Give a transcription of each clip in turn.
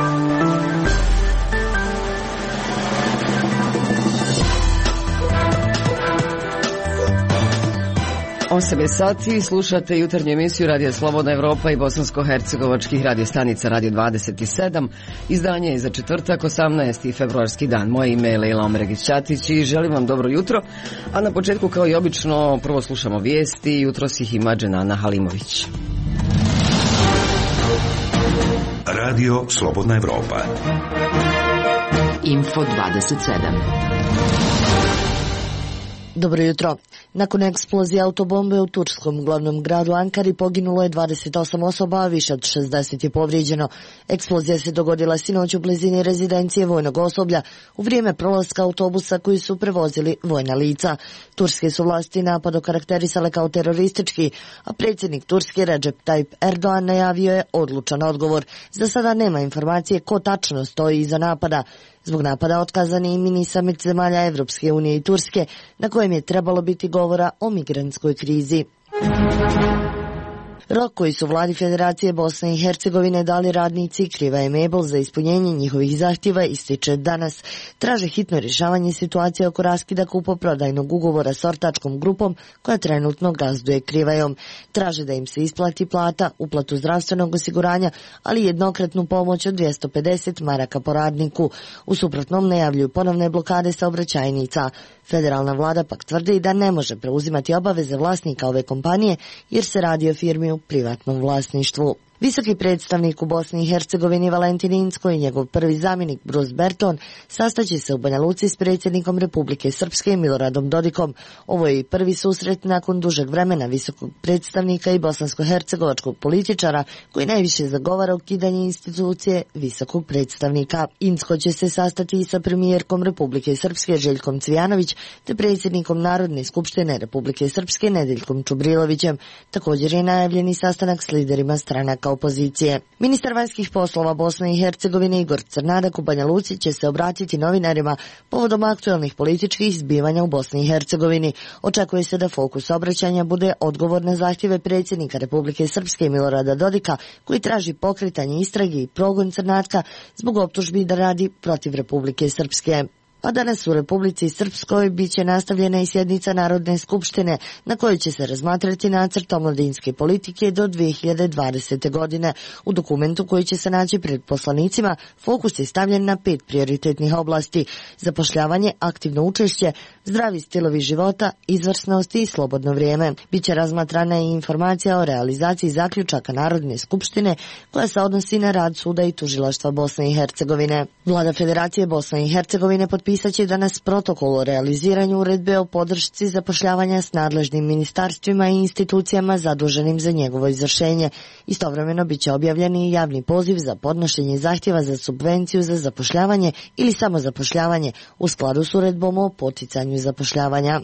Osam je sati, slušate jutarnju emisiju Radija Slobodna Evropa i bosansko-hercegovačkih radiostanica Radio 27. Izdanje je za četvrtak, 18. februarski dan. Moje ime je Lejla Omregić-Ćatić i želim vam dobro jutro. A na početku, kao i obično, prvo slušamo vijesti, jutros ih ima Dženana Halimović. Radio Slobodna Evropa. Info 27. Dobro jutro. Nakon eksplozije autobombe u turskom glavnom gradu Ankari poginulo je 28 osoba, a više od 60 je povrijeđeno. Eksplozija se dogodila sinoć u blizini rezidencije vojnog osoblja u vrijeme prolaska autobusa koji su prevozili vojna lica. Turske su vlasti napad okarakterisale kao teroristički, a predsjednik Turske Recep Tayyip Erdogan najavio je odlučan odgovor. Za sada nema informacije ko tačno stoji iza napada. Zbog napada otkazan je i mini samit zemalja Evropske unije i Turske, na kojem je trebalo biti govora o migrantskoj krizi. Rok koji su vladi Federacije Bosne i Hercegovine dali radnici Kriva i Mebel za ispunjenje njihovih zahtjeva ističe danas. Traže hitno rješavanje situacije oko raskida kupoprodajnog ugovora s ortačkom grupom koja trenutno gazduje Krivajom. Traže da im se isplati plata, uplatu zdravstvenog osiguranja, ali jednokratnu pomoć od 250 maraka po radniku. U suprotnom najavljuju ponovne blokade saobraćajnica. Federalna vlada pak tvrdi da ne može preuzimati obaveze vlasnika ove kompanije jer se radi o firmi u privatnom vlasništvu. Visoki predstavnik u Bosni i Hercegovini Valentin Incko i njegov prvi zamjenik Bruce Berton sastaće se u Banja Luci s predsjednikom Republike Srpske Miloradom Dodikom. Ovo je i prvi susret nakon dužeg vremena visokog predstavnika i bosansko-hercegovačkog političara koji najviše zagovara ukidanje institucije visokog predstavnika. Incko će se sastati i sa premijerkom Republike Srpske Željkom Cvijanović te predsjednikom Narodne skupštine Republike Srpske Nedeljkom Čubrilovićem. Također je najavljeni sastanak s liderima stranaka opozicije. Ministar vanjskih poslova Bosne i Hercegovine Igor Crnadak u Banja Luci će se obratiti novinarima povodom aktualnih političkih zbivanja u Bosni i Hercegovini. Očekuje se da fokus obraćanja bude odgovor na zahtjeve predsjednika Republike Srpske Milorada Dodika koji traži pokretanje istrage i progon Crnatka zbog optužbi da radi protiv Republike Srpske. A danas u Republici Srpskoj bit će nastavljena i sjednica Narodne skupštine na kojoj će se razmatrati nacrt omladinske politike do 2020. godine. U dokumentu koji će se naći pred poslanicima fokus je stavljen na 5 prioritetnih oblasti: zapošljavanje, aktivno učešće, zdravi stilovi života, izvrsnost i slobodno vrijeme. Biće razmatrana i informacija o realizaciji zaključaka Narodne skupštine koja se odnosi na rad suda i tužilaštva Bosne i Hercegovine. Vlada Federacije Bosne i Hercegovine potpisat će danas protokol o realiziranju uredbe o podršci zapošljavanja s nadležnim ministarstvima i institucijama zaduženim za njegovo izvršenje. Istovremeno bit će objavljen i javni poziv za podnošenje zahtjeva za subvenciju za zapošljavanje ili samozapošljavanje u skladu s uredbom o poticanju zapošljavanja.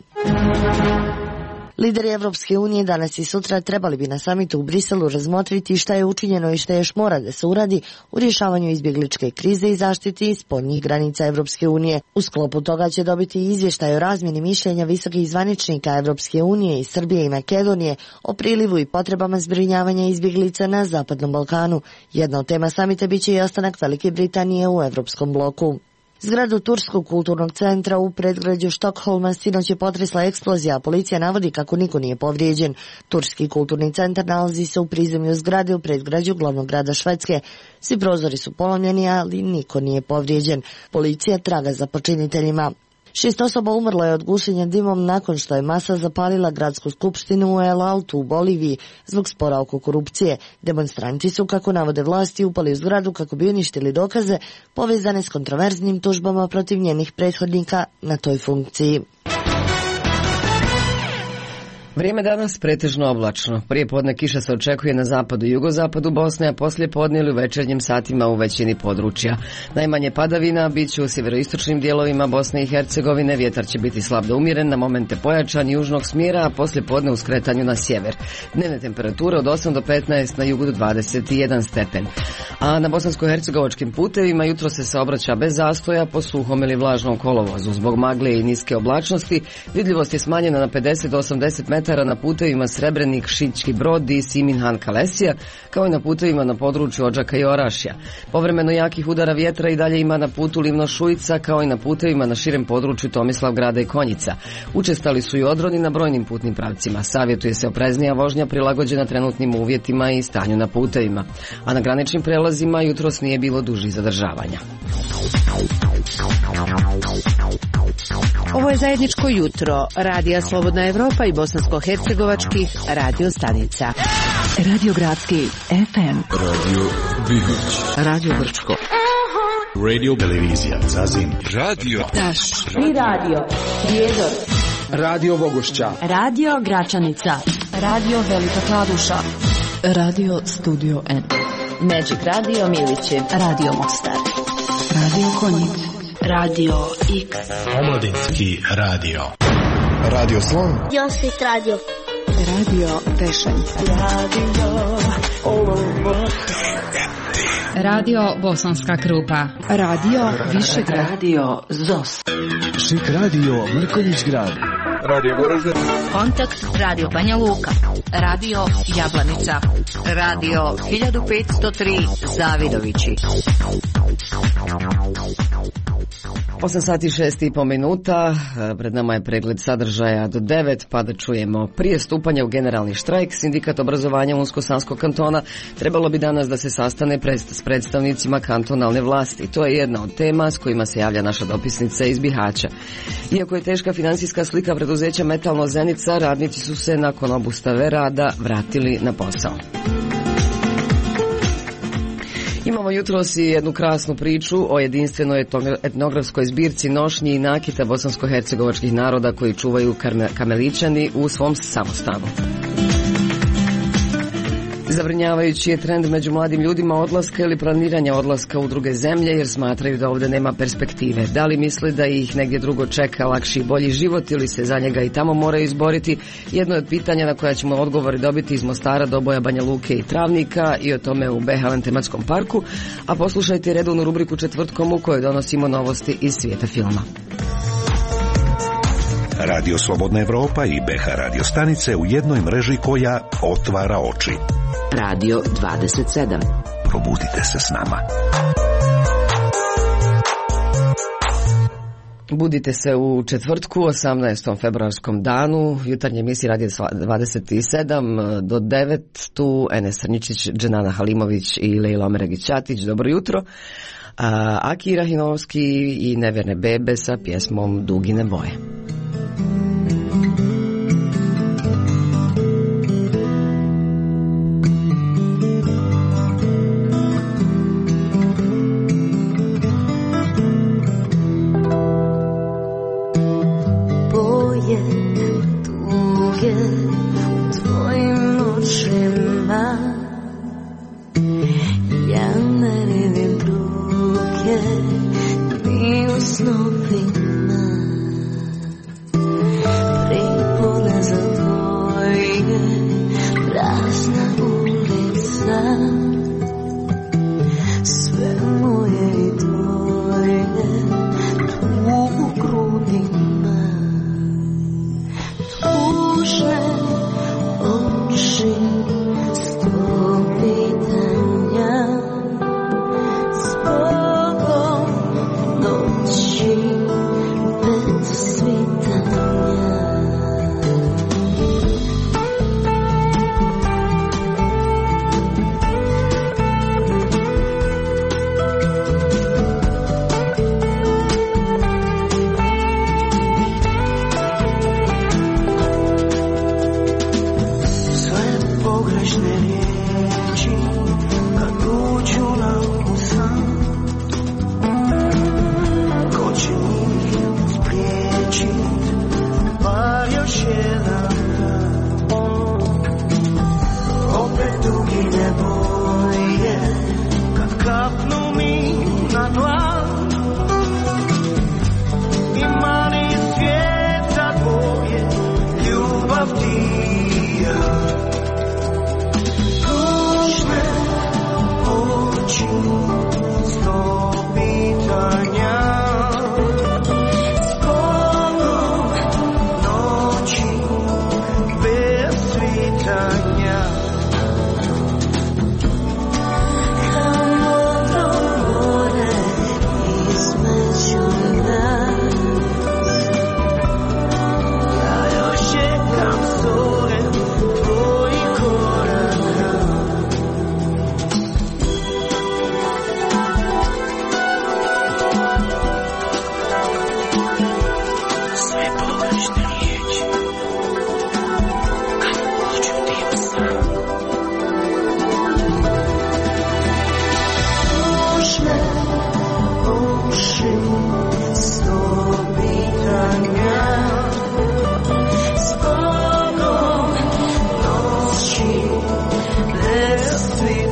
Lideri Evropske unije danas i sutra trebali bi na samitu u Briselu razmotriti šta je učinjeno i šta još mora da se uradi u rješavanju izbjegličke krize i zaštiti spoljnih granica Evropske unije. U sklopu toga će dobiti izvještaj o razmjeni mišljenja visokih zvaničnika Evropske unije i Srbije i Makedonije o prilivu i potrebama zbrinjavanja izbjeglica na Zapadnom Balkanu. Jedna od tema samita biće i ostanak Velike Britanije u Evropskom bloku. Zgradu Turskog kulturnog centra u predgrađu Štokholma sinoć je potresla eksplozija, a policija navodi kako niko nije povrijeđen. Turski kulturni centar nalazi se u prizemlju zgrade u predgrađu glavnog grada Švedske. Svi prozori su polomljeni, ali niko nije povrijeđen. Policija traga za počiniteljima. 6 osoba umrlo je od gušenja dimom nakon što je masa zapalila gradsku skupštinu u El Altu u Boliviji zbog spora oko korupcije. Demonstranti su, kako navode vlasti, upali u zgradu kako bi uništili dokaze povezane s kontroverznim tužbama protiv njenih prethodnika na toj funkciji. Vrijeme danas pretežno oblačno. Prije podne kiša se očekuje na zapadu i jugozapadu Bosne, a poslije podne ili u večernjim satima u većini područja. Najmanje padavina bit će u sjeveroistočnim dijelovima Bosne i Hercegovine, vjetar će biti slab do umjeren, na momente pojačan južnog smjera, a poslije podne u skretanju na sjever. Dnevne temperature od 8 do 15, na jugu do 21 stepen. A na bosansko-hercegovačkim putevima jutro se saobraća bez zastoja po suhom ili vlažnom kolovozu. Zbog magle i niske oblačnosti vidljivost je smanjena na 50 do 80 metara metara na putevima Srebrenik, Šićki Brod i Siminhan Kalesija, kao i na putevima na području Odžaka i Orašja. Povremeno jakih udara vjetra i dalje ima na putu Livno-Šujica, kao i na putevima na širem području Tomislavgrada i Konjica. Učestali su i odroni na brojnim putnim pravcima. Savjetuje se opreznija vožnja prilagođena trenutnim uvjetima i stanju na putevima. A na graničnim prelazima jutros nije bilo dužih zadržavanja. Ovo je zajedničko jutro Radija Slobodna Evropa i bosansko-hercegovačkih radio stanica. Radio Gradski FM, Radio Bihać, Radio Brčko, Radio Televizija Zazin, Radio Taš i Radio Prijedor, Radio Bogošća, Radio Gračanica, Radio Velika Kladuša, Radio Studio N, Magic Radio Miliće, Radio Mostar, Radio Konjic, Radio X, Omladinski radio, Radio Slon, Josip Radio, Radio Tešanj, Radio Bosanska Krupa, Radio Višegrad, Radio ZOS, Šik Radio Mrkonjić Grad, Radio Goražde, Kontakt Radio Banja Luka, Radio Jablanica, Radio 1503 Zavidovići. 8 sati 6,5 minuta, pred nama je pregled sadržaja do 9, pa da čujemo. Prije stupanja u generalni štrajk, Sindikat obrazovanja Unsko-Sanskog kantona trebalo bi danas da se sastane s predstavnicima kantonalne vlasti. To je jedna od tema s kojima se javlja naša dopisnica iz Bihaća. Iako je teška financijska slika preduzeća Metalno Zenica, radnici su se nakon obustave rada vratili na posao. Imamo jutros i jednu krasnu priču o jedinstvenoj etnografskoj zbirci nošnji i nakita bosansko-hercegovačkih naroda koji čuvaju Kameličani u svom samostanu. Zabrinjavajući je trend među mladim ljudima odlaska ili planiranja odlaska u druge zemlje jer smatraju da ovdje nema perspektive. Da li misle da ih negdje drugo čeka lakši i bolji život ili se za njega i tamo moraju izboriti? Jedno je od pitanja na koja ćemo odgovori dobiti iz Mostara, Doboja, Banja Luke i Travnika i o tome u Behaven tematskom parku. A poslušajte redovnu rubriku Četvrtkom u kojoj donosimo novosti iz svijeta filma. Radio Slobodna Evropa i BH radio stanice u jednoj mreži koja otvara oči. Radio 27. Probudite se s nama. Budite se u četvrtku, 18. februarskom danu, jutarnje emisije Radio 27 do 9, tu Enes Crnjičić, Dženana Halimović i Lejla Omeragić-Ćatić. Dobro jutro. Aki Rahinovski i Nevjerne bebe sa pjesmom Dugine boje.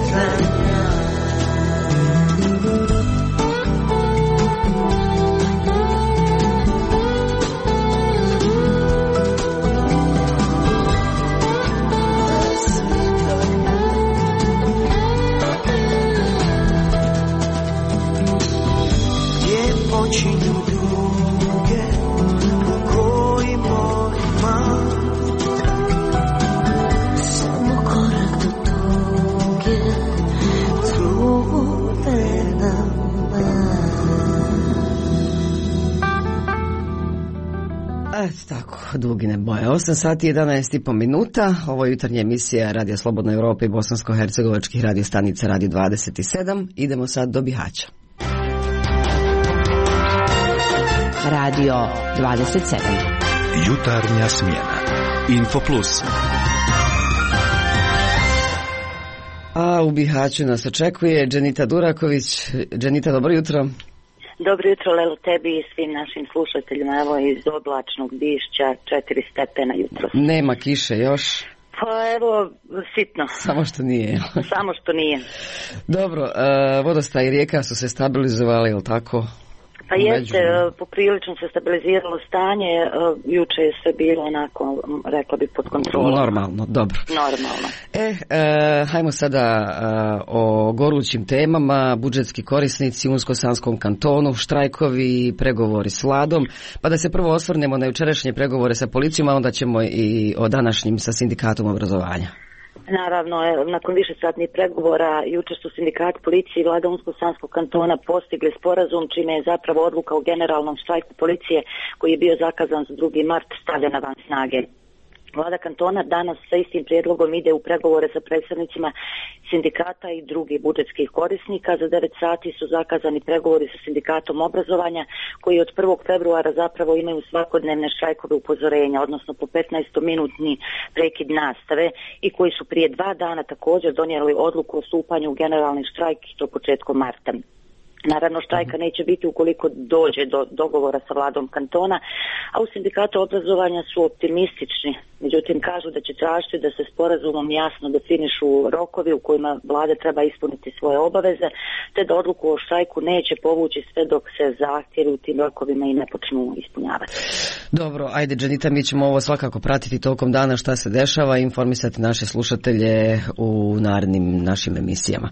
Dugine boje. 8 sati i 11,5 minuta. Ovo je jutarnja emisija Radio Slobodna Evropa i bosansko-hercegovačkih radiostanica Radio 27. Idemo sad do Bihaća. Radio 27. Jutarnja smjena. Infoplus. A u Bihaću nas očekuje Dženita Duraković. Dženita, dobro jutro. Dobro jutro, Lelo, tebi i svim našim slušateljima. Evo iz oblačnog Bišća, 4 stepena jutro. Nema kiše još? Pa evo, sitno. Samo što nije. Samo što nije. Dobro, vodostaj i rijeka su se stabilizovali, ili tako? Pa jeste, poprilično se stabiliziralo stanje, juče je sve bilo onako, rekla bi, pod kontrolom. Normalno, dobro. Normalno. Hajmo sada o gorućim temama, budžetski korisnici u Unsko-Sanskom kantonu, štrajkovi, pregovori s vladom, pa da se prvo osvrnemo na jučerašnje pregovore sa policijom, a onda ćemo i o današnjim sa sindikatom obrazovanja. Naravno, nakon višesatnih pregovora, jučer su sindikat policije i vlada Unsko-Sanskog kantona postigli sporazum, čime je zapravo odluka o generalnom štrajku policije, koji je bio zakazan za 2. mart, stavljena van snage. Vlada kantona danas sa istim prijedlogom ide u pregovore sa predstavnicima sindikata i drugih budžetskih korisnika. Za 9 sati su zakazani pregovori sa sindikatom obrazovanja, koji od 1. februara zapravo imaju svakodnevne štrajkove upozorenja, odnosno po 15-minutni prekid nastave, i koji su prije 2 dana također donijeli odluku o stupanju u generalni štrajk i to početkom marta. Naravno, štrajka neće biti ukoliko dođe do dogovora sa vladom kantona, a u sindikatu obrazovanja su optimistični. Međutim, kažu da će tražiti da se sporazumom jasno definišu rokovi u kojima vlada treba ispuniti svoje obaveze, te da odluku o štrajku neće povući sve dok se zahtjevi u tim rokovima i ne počnu ispunjavati. Dobro, ajde Dženita, mi ćemo ovo svakako pratiti tokom dana šta se dešava i informisati naše slušatelje u narednim našim emisijama.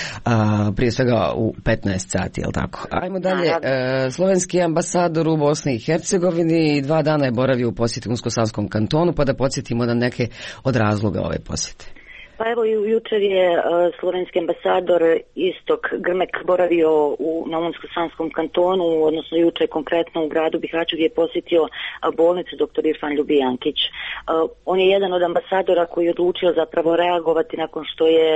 Prije svega u 15 sati, je li tako? Ajmo dalje. Slovenski ambasador u Bosni i Hercegovini 2 dana je boravio u posjeti Unsko-Sanskom kantonu, pa da podsjetimo na neke od razloga ove posjete. Pa evo, jučer je slovenski ambasador Istok Grmek boravio na Unsko-Sanskom kantonu, odnosno jučer konkretno u gradu Bihaću, gdje je posjetio bolnicu dr. Irfan Ljubijankić. On je jedan od ambasadora koji je odlučio zapravo reagovati nakon što je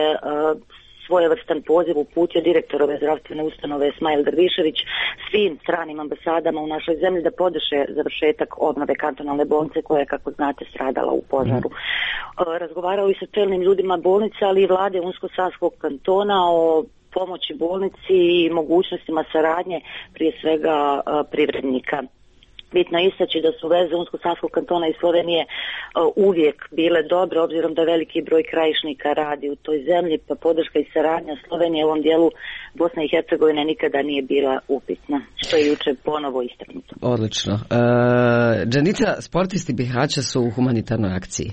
svojevrstan poziv uputio direktorove zdravstvene ustanove Smajl Dervišević svim stranim ambasadama u našoj zemlji da podrže završetak obnove kantonalne bolnice koja je, kako znate, stradala u požaru. Razgovarao i sa čelnim ljudima bolnice, ali i vlade Unsko-Sanskog kantona o pomoći bolnici i mogućnostima saradnje, prije svega privrednika. Bitno je istaći da su veze Unsko-Sanskog kantona i Slovenije uvijek bile dobre, obzirom da veliki broj krajišnika radi u toj zemlji, pa podrška i saradnja Slovenije u ovom dijelu Bosne i Hercegovine nikada nije bila upitna, što je jučer ponovo istaknuto. Odlično. Dženita, sportisti Bihaća su u humanitarnoj akciji.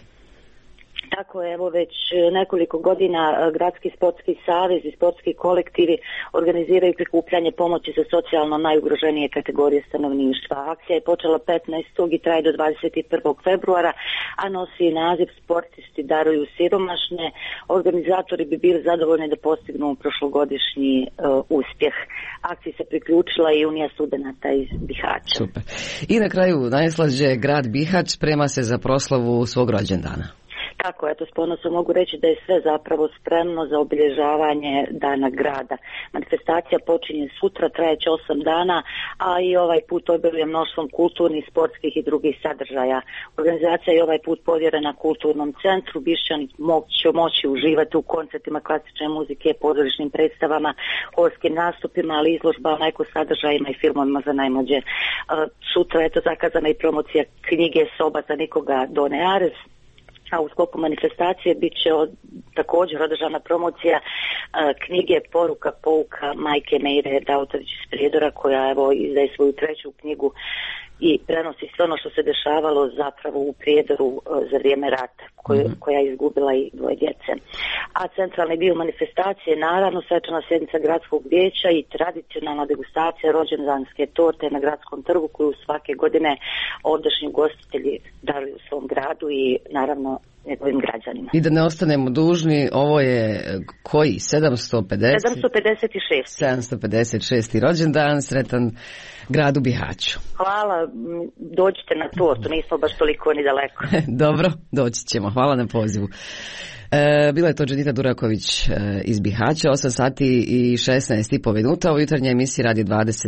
Tako je, evo već nekoliko godina Gradski sportski savez i sportski kolektivi organiziraju prikupljanje pomoći za socijalno najugroženije kategorije stanovništva. Akcija je počela 15. i traje do 21. februara, a nosi naziv Sportisti daruju siromašne. Organizatori bi bili zadovoljni da postignu prošlogodišnji uspjeh. Akciji se priključila i Unija studenata iz Bihaća. Super. I na kraju najslađe, grad Bihać sprema se za proslavu svog rođendana. Tako, eto, s ponosom mogu reći da je sve zapravo spremno za obilježavanje Dana grada. Manifestacija počinje sutra, trajeće 8 dana, a i ovaj put obiluje mnoštvom kulturnih, sportskih i drugih sadržaja. Organizacija je ovaj put povjerena kulturnom centru. Bišćani će moći uživati u koncertima klasične muzike, pozorišnim predstavama, horskim nastupima, ali izložbama, eko sadržajima i filmovima za najmlađe. Sutra je to zakazana i promocija knjige Soba za nikoga Done Ares, a u sklopu manifestacije bit će također održana promocija knjige Poruka, pouka majke Mejre Dautović iz Prijedora, koja evo izdaje svoju 3. knjigu i prenosi sve ono što se dešavalo zapravo u Prijedoru za vrijeme rata, koja je izgubila i 2 djece. A centralni dio manifestacije je naravno svečana sjednica gradskog vijeća i tradicionalna degustacija rođendanske torte na gradskom trgu, koju svake godine ovdašnji ugostitelji daruju u svom gradu i naravno njegovim građanima. I da ne ostanemo dužni, ovo je koji? 756. rođendan, sretan gradu Bihaću. Hvala, dođite na tortu, nismo baš toliko ni daleko. Dobro, doći ćemo, hvala na pozivu. Bila je to Dženita Duraković iz Bihaća, 8 sati i 16,5 minuta u jutarnjoj emisiji Radio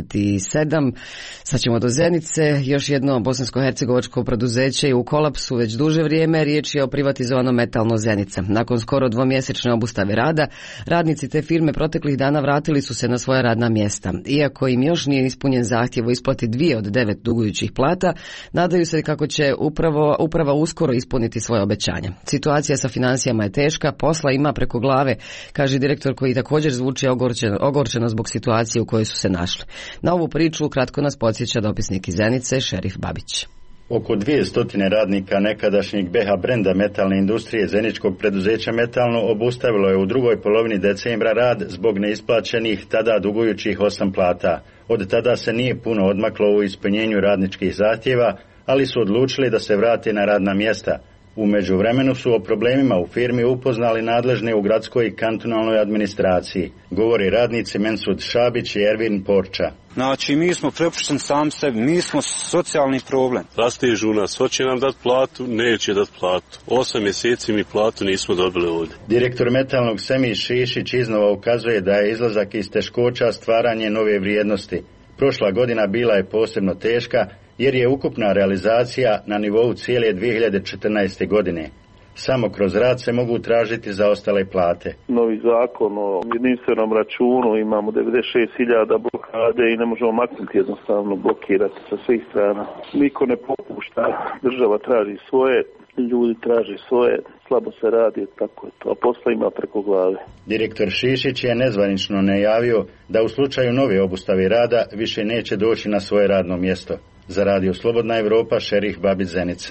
27. Sad ćemo do Zenice. Još jedno bosansko-hercegovačko preduzeće je u kolapsu već duže vrijeme. Riječ je o privatizovanom Metalno Zenica. Nakon skoro 2-mjesečne obustave rada, radnici te firme proteklih dana vratili su se na svoja radna mjesta. Iako im još nije ispunjen zahtjev o isplati 2 od 9 dugujućih plata, nadaju se kako će uprava uskoro ispuniti svoje obećanje. Situacija sa financijama je teška, posla ima preko glave, kaže direktor koji također zvuči ogorčeno zbog situacije u kojoj su se našli. Na ovu priču kratko nas podsjeća dopisnik iz Zenice, Šerif Babić. Oko 200 radnika nekadašnjeg BH brenda metalne industrije zeničkog preduzeća Metalno obustavilo je u drugoj polovini decembra rad zbog neisplaćenih tada dugujućih 8 plata. Od tada se nije puno odmaklo u ispunjenju radničkih zahtjeva, ali su odlučili da se vrate na radna mjesta. U međuvremenu su o problemima u firmi upoznali nadležne u gradskoj i kantonalnoj administraciji, govori radnici Mensud Šabić i Ervin Porča. Znači, mi smo prepušteni sami sebi, mi smo socijalni problem. Rastižu nas, hoće nam dati platu, neće dati platu. 8 mjeseci mi platu nismo dobili ovdje. Direktor Metalnog Semir Šišić iznova ukazuje da je izlazak iz teškoća stvaranje nove vrijednosti. Prošla godina bila je posebno teška, jer je ukupna realizacija na nivou cijele 2014. godine. Samo kroz rad se mogu tražiti zaostale plate. Novi zakon o jedinstvenom računu, imamo 96.000 blokade i ne možemo maknuti, jednostavno blokirati sa svih strana. Niko ne popušta, država traži svoje, ljudi traži svoje, slabo se radi, tako je to, a posla ima preko glave. Direktor Šišić je nezvanično najavio da u slučaju nove obustave rada više neće doći na svoje radno mjesto. Za Radio Slobodna Evropa, Šerif Babić, Zenica.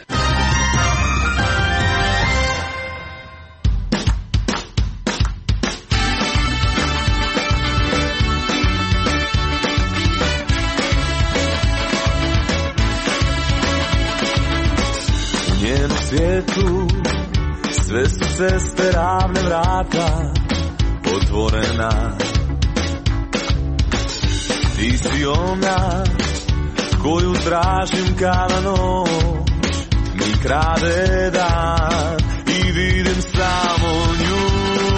U njenom svijetu sve su ceste ravne, vrata otvorena. Ti si ona koju tražim kada noć mi krade dan i vidim samo nju,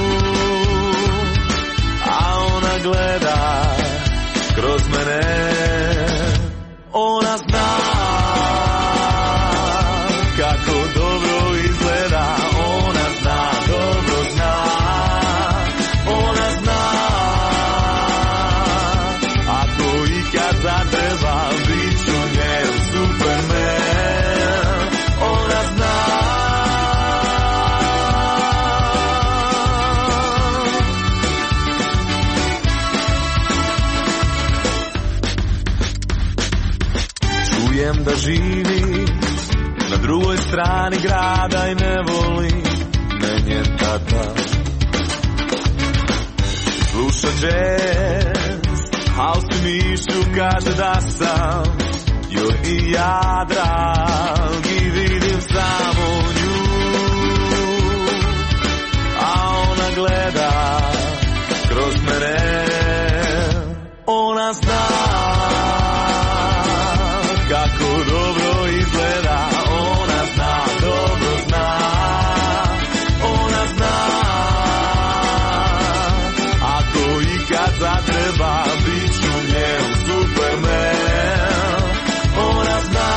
a ona gleda kroz mene. Ona zna kako dobro izgleda, ona zna, dobro zna. Ona zna, ako ikad zatreba, bit ću njen Superman. Ona zna. Čujem da živi na drugoj strani grada i ne voli me njen tata. Sluša jazz, house i mišlju kaže da sam joj i ja drag i vidim samo nju, a ona gleda kroz mene. Ona zna kako dobro izgleda, ona zna, dobro zna. Ona zna, ako ikad zatreba, bit ću njen Superman. Ona zna.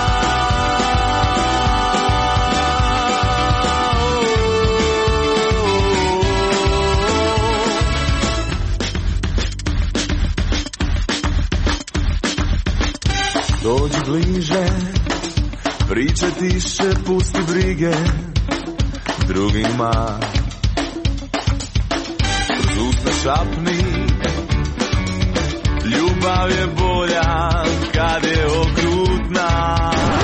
Dođi bliže, priče tiše, pusti brige drugima. Kroz šapni. Ljubav je bolja kad je okrutna.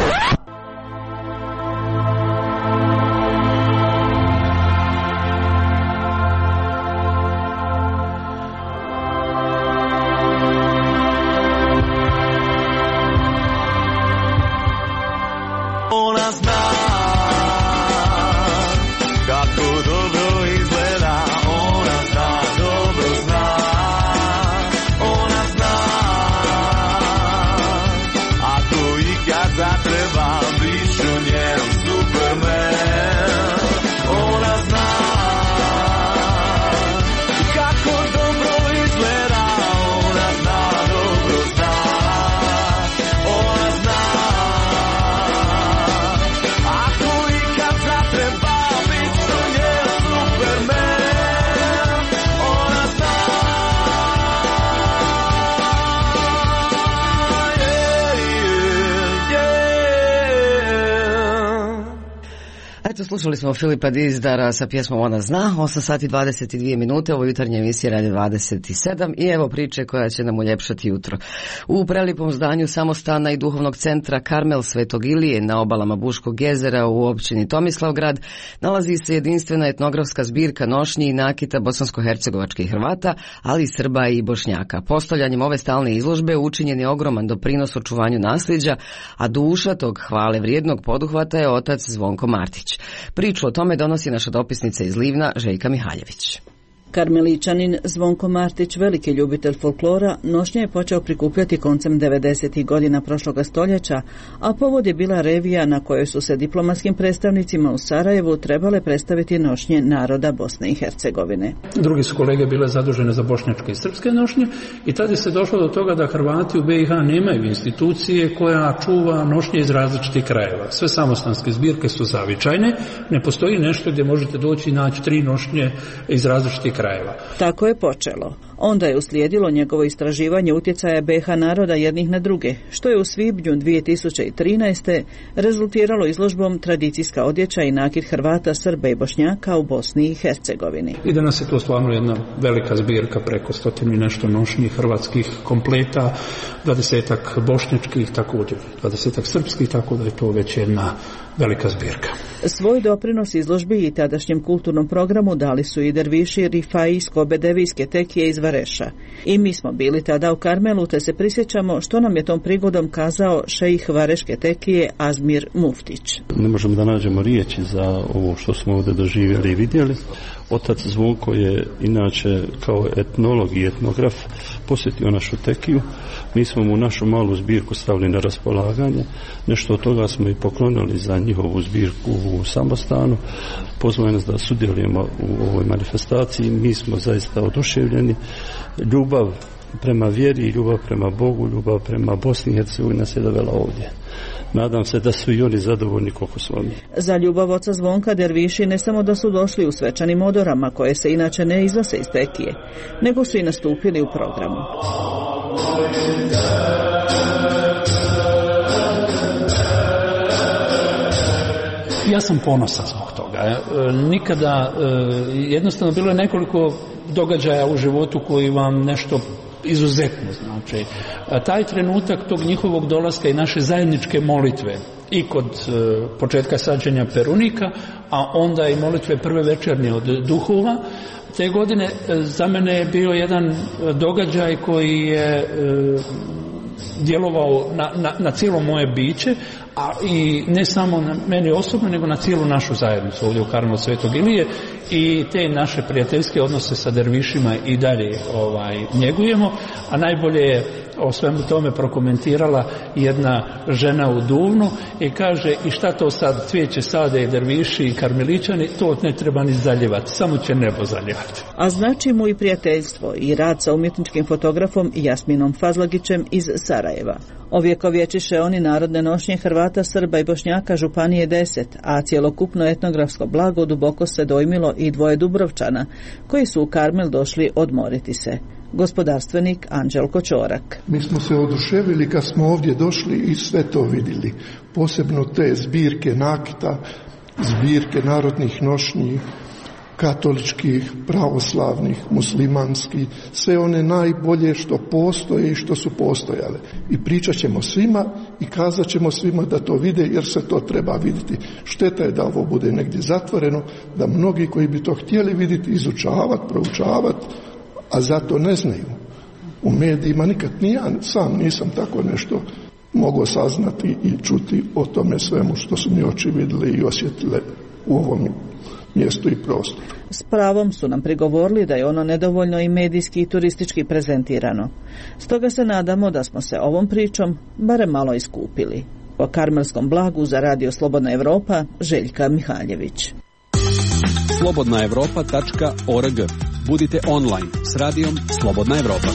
Ona zna kako dobro izgleda, ona zna, dobro zna. Ona zna, ako ikad zatreba, bit ću njen Superman. Ona zna kako dobro izgleda, ona zna, dobro zna. Ona zna, ako ikad zatreba, bit ću njen Superman. Ona zna. Eto, slušali smo Filipa Dizdara sa pjesmom Ona zna, 8 sati 22 minute, ovo jutarnje emisije Radio 27 i evo priče koja će nam uljepšati jutro. U prelipom zdanju samostana i duhovnog centra Karmel Svetog Ilije na obalama Buškog jezera u općini Tomislavgrad nalazi se jedinstvena etnografska zbirka nošnji i nakita bosansko-hercegovačkih Hrvata, ali i Srba i Bošnjaka. Postavljanjem ove stalne izložbe učinjen je ogroman doprinos očuvanju nasljeđa, a duša tog hvale vrijednog poduhvata je otac Zvonko Martić. Priču o tome donosi naša dopisnica iz Livna, Željka Mihaljević. Karmeličanin Zvonko Martić, veliki ljubitelj folklora, nošnje je počeo prikupljati koncem 90. godina prošloga stoljeća, a povod je bila revija na kojoj su se diplomatskim predstavnicima u Sarajevu trebale predstaviti nošnje naroda Bosne i Hercegovine. Drugi su kolege bile zadužene za bošnjačke i srpske nošnje i tada se došlo do toga da Hrvati u BiH nemaju institucije koja čuva nošnje iz različitih krajeva. Sve samostanske zbirke su zavičajne, ne postoji nešto gdje možete doći i naći 3 nošnje iz različitih krajeva. Tako je počelo. Onda je uslijedilo njegovo istraživanje utjecaja BiH naroda jednih na druge, što je u svibnju 2013. rezultiralo izložbom Tradicijska odjeća i nakit Hrvata, Srba i Bošnjaka u Bosni i Hercegovini. I danas je to stvarno jedna velika zbirka, preko 100 i nešto nošnji hrvatskih kompleta, 20-ak bošnjačkih, također 20-ak srpskih, tako da je to već jedna velika zbirka. Svoj doprinos izložbi i tadašnjem kulturnom programu dali su i derviši Rifai Skobedevijske tekije iz Vareša. I mi smo bili tada u Karmelu, te se prisjećamo što nam je tom prigodom kazao šejih Vareške tekije Azmir Muftić. Ne možemo da nađemo riječi za ovo što smo ovdje doživjeli i vidjeli. Otac Zvonko je inače kao etnolog i etnograf posjetio našu tekiju. Mi smo mu našu malu zbirku stavili na raspolaganje. Nešto od toga smo i poklonili za njihovu zbirku u samostanu. Pozvali nas da sudjelujemo u ovoj manifestaciji. Mi smo zaista oduševljeni. Ljubav prema vjeri, ljubav prema Bogu, ljubav prema Bosni i Hercegovini nas je dovela ovdje. Nadam se da su i oni zadovoljni koliko smo mi. Za ljubav oca Zvonka derviši ne samo da su došli u svečanim odorama koje se inače ne iznose iz tekije, nego su i nastupili u programu. Ja sam ponosan zbog toga. Nikada, jednostavno bilo je nekoliko događaja u životu koji vam nešto izuzetno znači. Taj trenutak tog njihovog dolaska i naše zajedničke molitve i kod početka sađenja perunika, a onda i molitve prve večernje od duhova, te godine za mene je bio jedan događaj koji je djelovao na cijelo moje biće, a i ne samo na meni osobno, nego na cijelu našu zajednicu ovdje u Karmelu Svetog Ilije, i te naše prijateljske odnose sa dervišima i dalje njegujemo, a najbolje je o svemu tome prokomentirala jedna žena u Duvnu i kaže: i šta to sad cvijeće sade i derviši i karmeličani, to ne treba ni zaljevati, samo će nebo zaljevati. A znači mu i prijateljstvo i rad sa umjetničkim fotografom Jasminom Fazlagićem iz Sarajeva. Ovjekovječiše oni narodne nošnje Hrvata, Srba i Bošnjaka Županije 10, a cjelokupno etnografsko blago duboko se dojmilo i dvoje Dubrovčana, koji su u Karmel došli odmoriti se. Gospodarstvenik Anđelko Čorak. Mi smo se oduševili kad smo ovdje došli i sve to vidjeli. Posebno te zbirke nakita, zbirke narodnih nošnji, katoličkih, pravoslavnih, muslimanskih, sve one najbolje što postoje i što su postojale. I pričat ćemo svima i kazat ćemo svima da to vide, jer se to treba vidjeti. Šteta je da ovo bude negdje zatvoreno, da mnogi koji bi to htjeli vidjeti, izučavati, proučavati, a zato ne znaju. U medijima nikad ni ja sam nisam tako nešto mogao saznati i čuti o tome svemu što su mi oči vidjeli i osjetile u ovom mjestu i prostoru. S pravom su nam prigovorili da je ono nedovoljno i medijski i turistički prezentirano. Stoga se nadamo da smo se ovom pričom barem malo iskupili. O karmelskom blagu za Radio Slobodna Evropa, Željka Mihaljević. slobodnaevropa.org. Budite online s radijom Slobodna Evropa.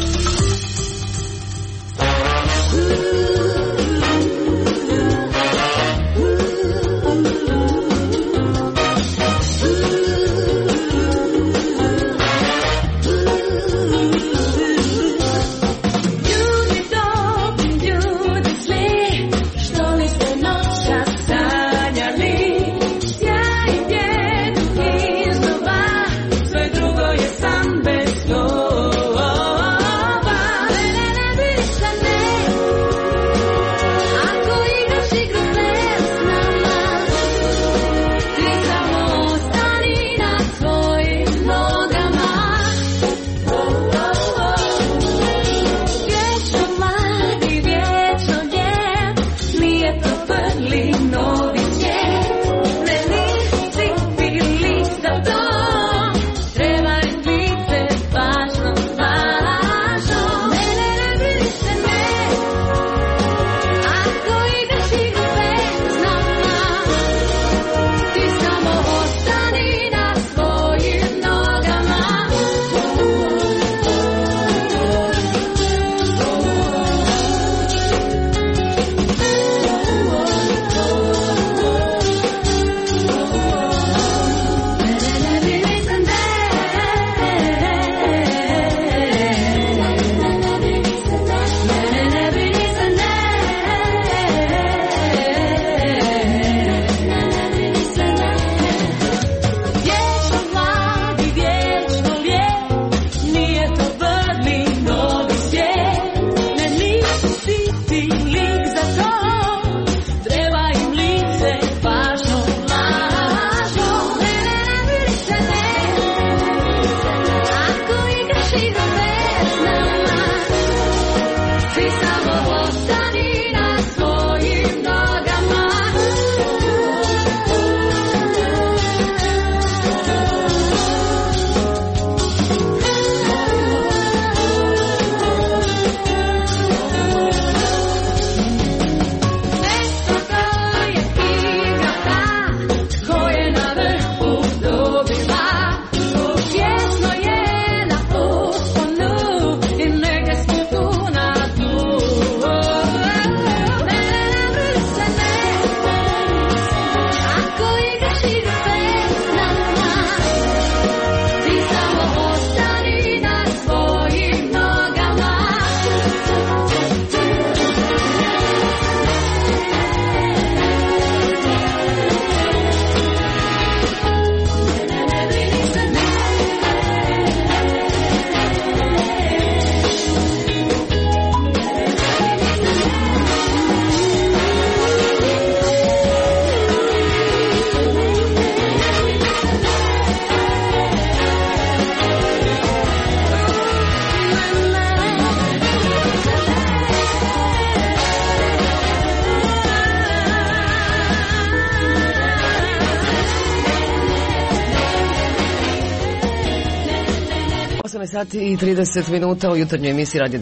Sati i 30 minuta u jutarnjoj emisiji Radio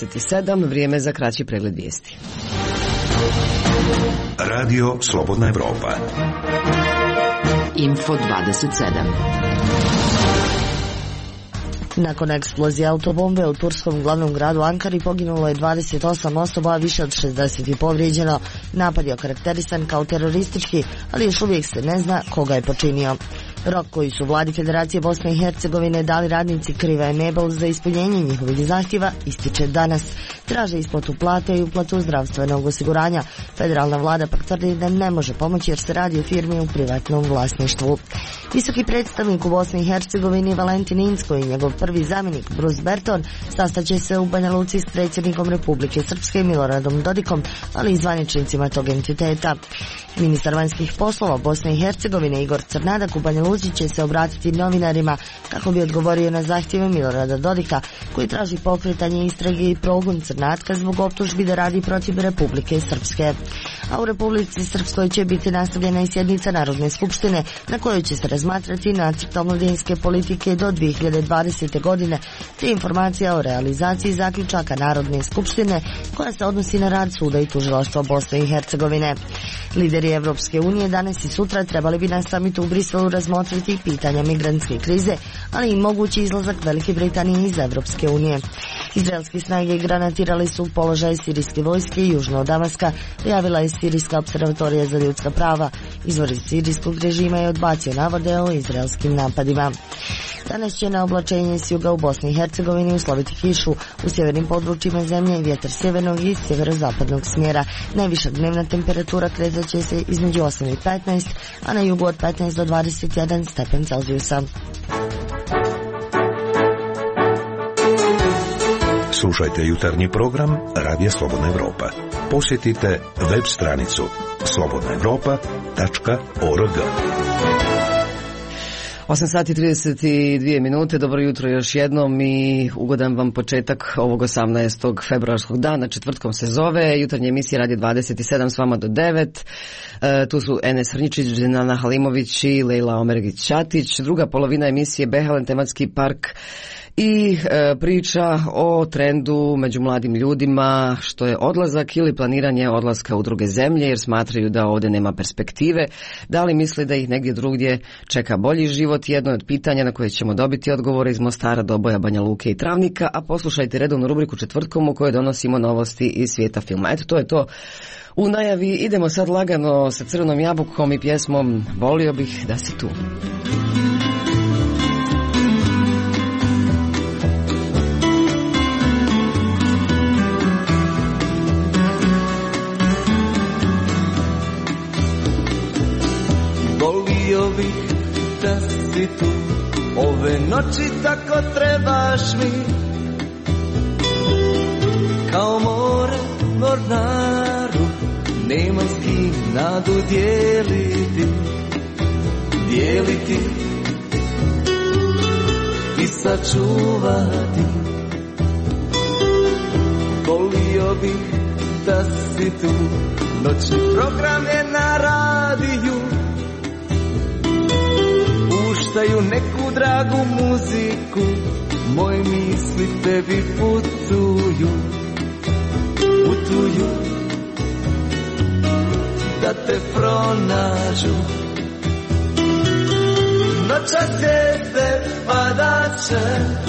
27, vrijeme za kraći pregled vijesti. Radio Slobodna Evropa. Info 27. Nakon eksplozije autobombe u turskom glavnom gradu Ankari poginulo je 28 osoba, a više od 60 je povrijeđeno. Napad je okarakterisan kao teroristički, ali još uvijek se ne zna koga je počinio. Rok koji su vladi Federacije Bosne i Hercegovine dali radnici Kriva i Mebel za ispunjenje njihovih zahtjeva ističe danas. Traže isplatu plate i uplatu zdravstvenog osiguranja. Federalna vlada pak tvrdi da ne može pomoći jer se radi o firmi u privatnom vlasništvu. Visoki predstavnik u Bosni i Hercegovini Valentin Incko i njegov prvi zamjenik Bruce Berton sastaće se u Banja Luci s predsjednikom Republike Srpske Miloradom Dodikom, ali i zvaničnicima tog entiteta. Ministar vanjskih poslova Bosne i Hercegovine Igor Crnadak u Banja Luci će se obratiti novinarima kako bi odgovorio na zahtjeve Milorada Dodika, koji traži pokretanje istrage i progon Crnatka zbog optužbi da radi protiv Republike Srpske. A u Republici Srpskoj će biti nastavljena i sjednica Narodne skupštine na kojoj će se razmatrati nacrt omladinske politike do 2020. godine te informacija o realizaciji zaključaka Narodne skupštine koja se odnosi na rad suda i tužilaštva Bosne i Hercegovine. Lideri Evropske unije danas i sutra trebali bi na samitu u Briselu razmotriti pitanja migrantske krize, ali i mogući izlazak Velike Britanije iz Evropske unije. Izraelske snage granatirali su položaj sirijske vojske južno od Damaska, javila je Sirijska observatorija za ljudska prava. Izvor iz sirijskog režima je odbacio navode o izraelskim napadima. Danas će na oblačenje s juga u Bosni i Hercegovini usloviti kišu. U sjevernim područjima zemlje vjetar sjevernog i sjeverozapadnog smjera. Najviša dnevna temperatura kretat će se između 8 i 15, a na jugu od 15 do 21 stepen Celzijusa. Slušajte jutarnji program Radija Slobodna Evropa. Posjetite web stranicu slobodnaevropa.org. 8 sati 32 minute, dobro jutro još jednom i ugodan vam početak ovog 18. februarskog dana, četvrtkom se zove, jutarnje emisije Radija 27 s vama do 9, tu su Enes Hrničić, Zenana Halimović i Lejla Omergić-Ćatić, druga polovina emisije Behalen, tematski park i priča o trendu među mladim ljudima što je odlazak ili planiranje odlaska u druge zemlje jer smatraju da ovdje nema perspektive, da li misle da ih negdje drugdje čeka bolji život, jedno od pitanja na koje ćemo dobiti odgovore iz Mostara, Doboja, Banja Luke i Travnika, a poslušajte redovnu rubriku četvrtkom u kojoj donosimo novosti iz svijeta filma. Eto, to je to. U najavi idemo sad lagano sa Crvenom jabukom i pjesmom Volio bih da si tu. Volio bih da si tu, ove noći tako trebaš mi, kao more mornaru, nemam s kim nadu dijeliti i sačuvati. Volio bih da si tu, noćni program je na radiju, puštaju neku dragu muziku, moje misli tebi putuju, da te pronađu. Noćas zvijezde padat će,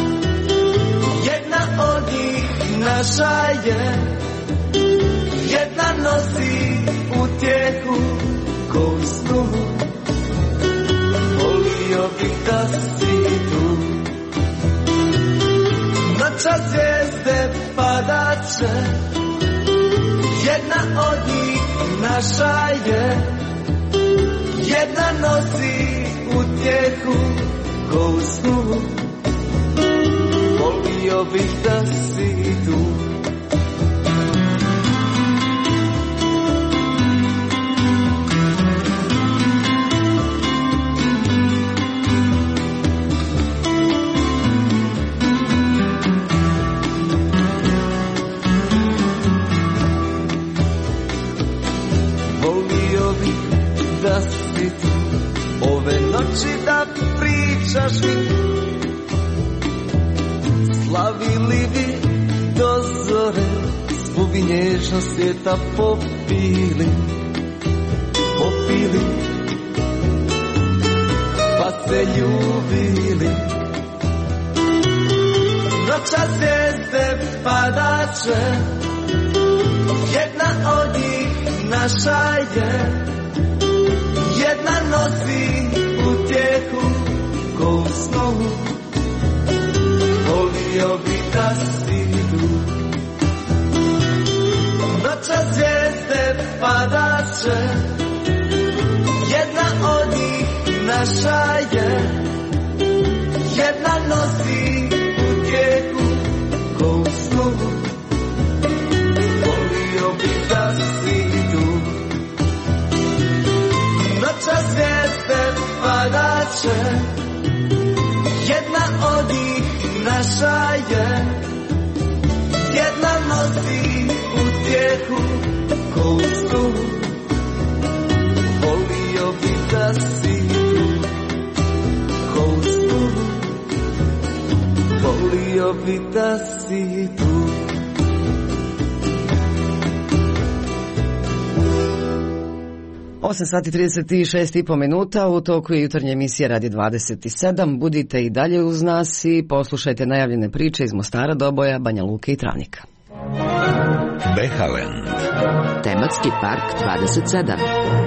jedna od njih naša je, jedna nosi utjehu ko u snu. Volio bih da si tu, noćas zvijezde padat će, jedna od njih naša je, jedna nosi utjehu ko u snu. Volio bih da si tu. Da si tu, ove noći da pričaš mi, slavili bi do zore, svu bi nježnost svijeta popili, pa se ljubili. Noćas zvijezde padat će, jedna od njih naša je, jedna nosi utjehu utjehu ko u snu. Volio bi da si tu. Noća zvijezde padaće, jedna od njih naša je. Jedna nosi utjehu ko u snu. Volio bi da si tu. Noća zvijezde padaće, jedna od njih naša je. Jedna nosi utjehu ko u snu. Volio bi da si tu. Ko u snu. Volio bi da si tu. 8 sati 36,5 minuta, u toku je jutarnja emisija Radio 27. Budite i dalje uz nas i poslušajte najavljene priče iz Mostara, Doboja, Banja Luke i Travnika. Behaland. Tematski park 27.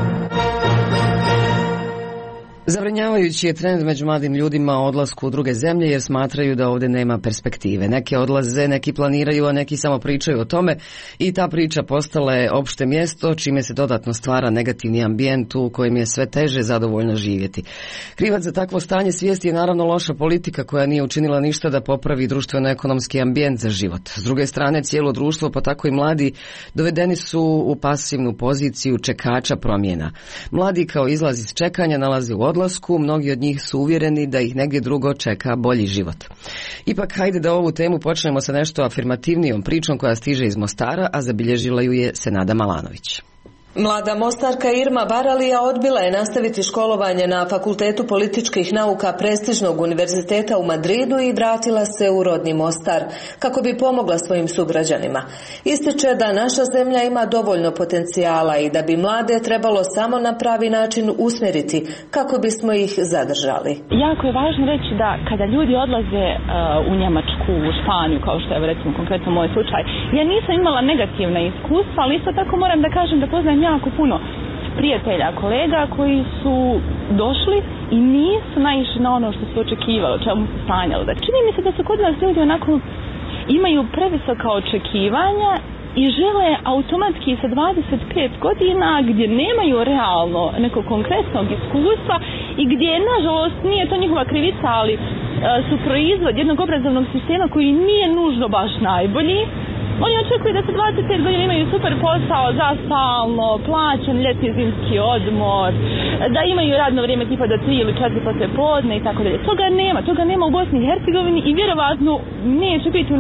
Zabrinjavajući je trend među mladim ljudima o odlasku u druge zemlje jer smatraju da ovdje nema perspektive. Neki odlaze, neki planiraju, a neki samo pričaju o tome i ta priča postala je opšte mjesto čime se dodatno stvara negativni ambijent u kojem je sve teže zadovoljno živjeti. Krivac za takvo stanje svijesti je naravno loša politika koja nije učinila ništa da popravi društveno-ekonomski ambijent za život. S druge strane, cijelo društvo, pa tako i mladi, dovedeni su u pasivnu poziciju čekača promjena. Mladi kao izlaz iz čekanja nalaze u odlasku, mnogi od njih su uvjereni da ih negdje drugo čeka bolji život. Ipak, hajde da ovu temu počnemo sa nešto afirmativnijom pričom koja stiže iz Mostara, a zabilježila ju je Senada Malanović. Mlada Mostarka Irma Baralija odbila je nastaviti školovanje na Fakultetu političkih nauka prestižnog univerziteta u Madridu i vratila se u rodni Mostar kako bi pomogla svojim sugrađanima. Ističe da naša zemlja ima dovoljno potencijala i da bi mlade trebalo samo na pravi način usmjeriti kako bismo ih zadržali. Jako je važno reći da kada ljudi odlaze u Njemačku, u Španiju, kao što je recimo konkretno moj slučaj, ja nisam imala negativna iskustva, ali isto tako moram da kažem da poznajem jako puno prijatelja, kolega koji su došli i nisu naišli na ono što su očekivali, čemu su sanjali. Da čini mi se da su kod nas ljudi onako imaju previsoka očekivanja i žele automatski sa 25 godina gdje nemaju realno nekog konkretnog iskustva i gdje, nažalost, nije to njihova krivica, ali su proizvod jednog obrazovnog sistema koji nije nužno baš najbolji. Oni očekuju da sa 25 godina imaju super posao za stalno, plaćen ljetni zimski odmor, da imaju radno vrijeme tipa do 3 ili 4 poslije podne i tako dalje. Toga nema u Bosni i Hercegovini i vjerovatno neće biti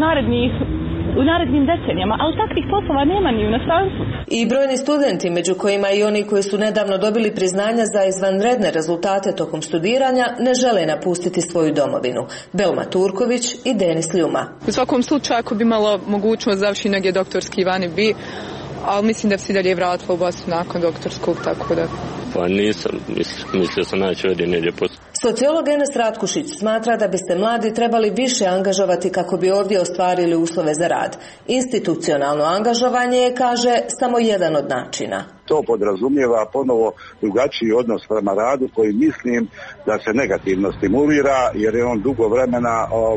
u narednim decenijama, ali takvih poslova nema ni u inostranstvu. I brojni studenti, među kojima i oni koji su nedavno dobili priznanja za izvanredne rezultate tokom studiranja, ne žele napustiti svoju domovinu. Belma Turković i Denis Ljuma. U svakom slučaju, ako bi imala mogućnost završiti negdje doktorski vani bi, ali mislim da bi se dalje vratila u Bosnu nakon doktorskog, tako da... Pa nisam, mislio sam naći ovdje negdje poslije. Sociolog Enes Ratkušić smatra da bi se mladi trebali više angažovati kako bi ovdje ostvarili uslove za rad. Institucionalno angažovanje je, kaže, samo jedan od načina. To podrazumijeva ponovo drugačiji odnos prema radu koji mislim da se negativno stimulira jer je on dugo vremena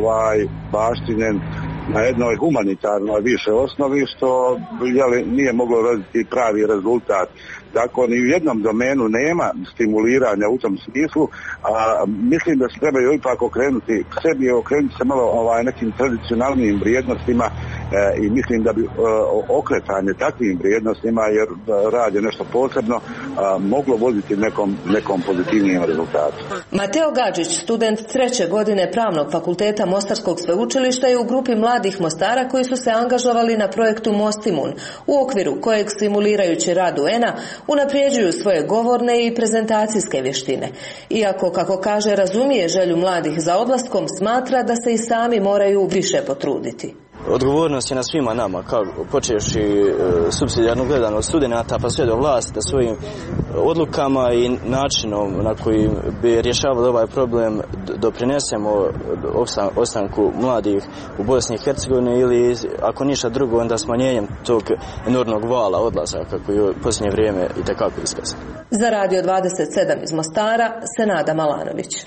baštinjen na jednoj humanitarnoj više osnovi što nije moglo roditi pravi rezultat. Tako ni u jednom domenu nema stimuliranja u tom smislu, a mislim da se trebaju ipak okrenuti sebi, okrenuti se malo nekim tradicionalnim vrijednostima i mislim da bi okretanje takvim vrijednostima, jer rad je nešto posebno, moglo voditi nekom pozitivnijem rezultatu. Mateo Gadžić, student 3. godine Pravnog fakulteta Mostarskog sveučilišta, je u grupi mladih Mostara koji su se angažovali na projektu Mostimun, u okviru kojeg stimulirajući rad UN-a unaprijeđuju svoje govorne i prezentacijske vještine. Iako, kako kaže, razumije želju mladih za odlaskom, smatra da se i sami moraju više potruditi. Odgovornost je na svima nama, počevši supsidijarno gledano od studenata pa sve do vlasti, da svojim odlukama i načinom na koji bi rješavali ovaj problem doprinesemo ostanku mladih u Bosni i Hercegovini ili ako ništa drugo onda smanjenjem tog enormnog vala odlazaka koji je u posljednje vrijeme i takako iskazan. Za Radio 27 iz Mostara, Senada Malanović.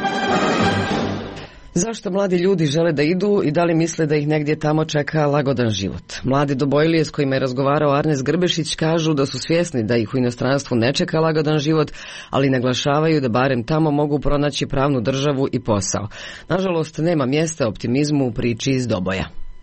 Zašto mladi ljudi žele da idu i da li misle da ih negdje tamo čeka lagodan život? Mladi Dobojlije s kojima je razgovarao Arnes Grbešić kažu da su svjesni da ih u inostranstvu ne čeka lagodan život, ali naglašavaju da barem tamo mogu pronaći pravnu državu i posao. Nažalost, nema mjesta optimizmu u priči iz Doboja.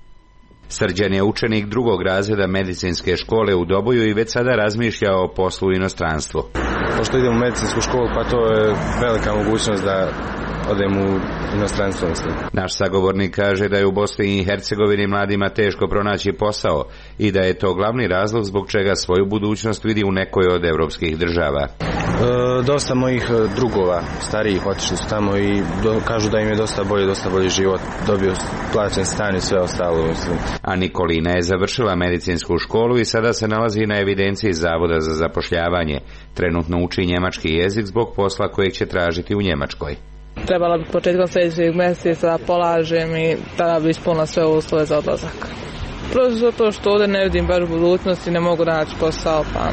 Srđan je učenik 2. razreda medicinske škole u Doboju i već sada razmišlja o poslu u inostranstvu. Pošto idem u medicinsku školu, pa to je velika mogućnost da odem u inostranstvo. Naš sagovornik kaže da je u Bosni i Hercegovini mladima teško pronaći posao i da je to glavni razlog zbog čega svoju budućnost vidi u nekoj od evropskih država. Dosta mojih drugova, starijih, otišli su tamo i kažu da im je dosta bolji život, dobio plaćen stan i sve ostalo. A Nikolina je završila medicinsku školu i sada se nalazi na evidenciji Zavoda za zapošljavanje. Trenutno uči njemački jezik zbog posla kojeg će tražiti u Njemačkoj. Trebala bi početkom sljedećeg mjeseca da polažem i tada bi ispunila sve uslove za odlazak. Prosto zato što ovdje ne vidim baš budućnosti, ne mogu naći posao, pa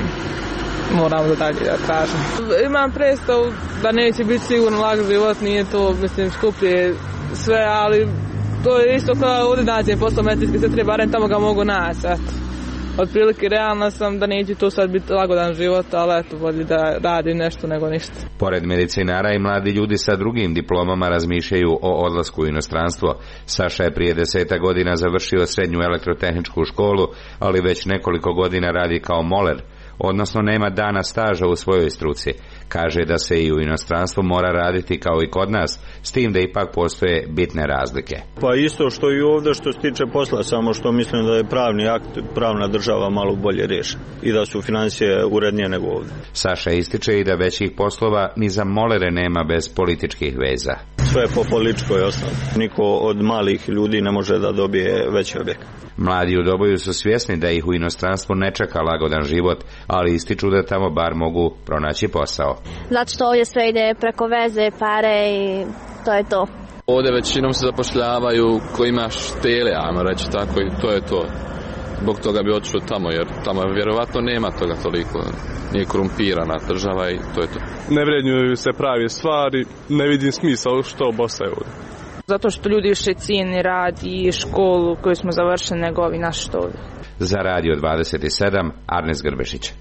moram da dalje da tražim. Imam predstavu da neće biti sigurno lak život, nije to, mislim, skuplje sve, ali to je isto kao ovdje nađe posao medicinski sestre, barem tamo ga mogu naći. Otprilike realna sam da neće to sad biti lagodan život, ali eto, bolje da radi nešto nego ništa. Pored medicinara i mladi ljudi sa drugim diplomama razmišljaju o odlasku u inostranstvo. Saša je prije 10 godina završio srednju elektrotehničku školu, ali već nekoliko godina radi kao moler, odnosno nema dana staža u svojoj struci. Kaže da se i u inostranstvu mora raditi kao i kod nas, s tim da ipak postoje bitne razlike. Pa isto što i ovdje što se tiče posla, samo što mislim da je pravni akt, pravna država malo bolje rješena i da su financije urednije nego ovdje. Saša ističe i da većih poslova ni za molere nema bez političkih veza. Sve je po političkoj osnovi. Niko od malih ljudi ne može da dobije veći objekt. Mladi u Doboju su svjesni da ih u inostranstvu ne čeka lagodan život, ali ističu da tamo bar mogu pronaći posao. Zato što ovdje sve ide preko veze, pare i to je to. Ovdje većinom se zapošljavaju ko imaš tele, ajmo reći tako, i to je to. Zbog toga bi otišao tamo, jer tamo vjerovatno nema toga toliko. Nije korumpirana država i to je to. Ne vrednuju se pravi stvari, ne vidim smisla što Bosna je ovdje. Zato što ljudi više cijeni rad i školu koju smo završili nego ovi naši što ovdje. Za Radio 27, Arnes Grbešić.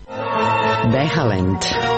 Behalend.